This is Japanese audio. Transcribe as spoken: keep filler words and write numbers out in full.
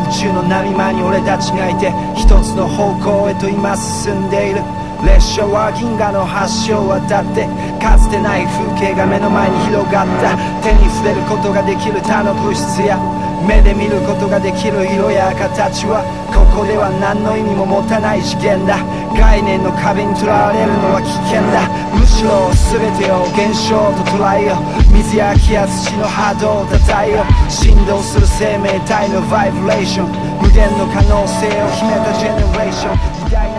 宙の波間に俺たちがいて、一つの方向へと今進んでいる。列車は銀河の橋を渡って、かつてない風景が目の前に広がった。手に触れることができる他の物質や、目で見ることができる色や形は、ここでは何の意味も持たない次元だ。概念の壁にとらわれるのは危険だ。むしろ全てを現象と捉えよ。水や気や土の波動をたたえよ。振動する生命体のバイブレーション、無限の可能性を秘めたジェネレーション。偉大な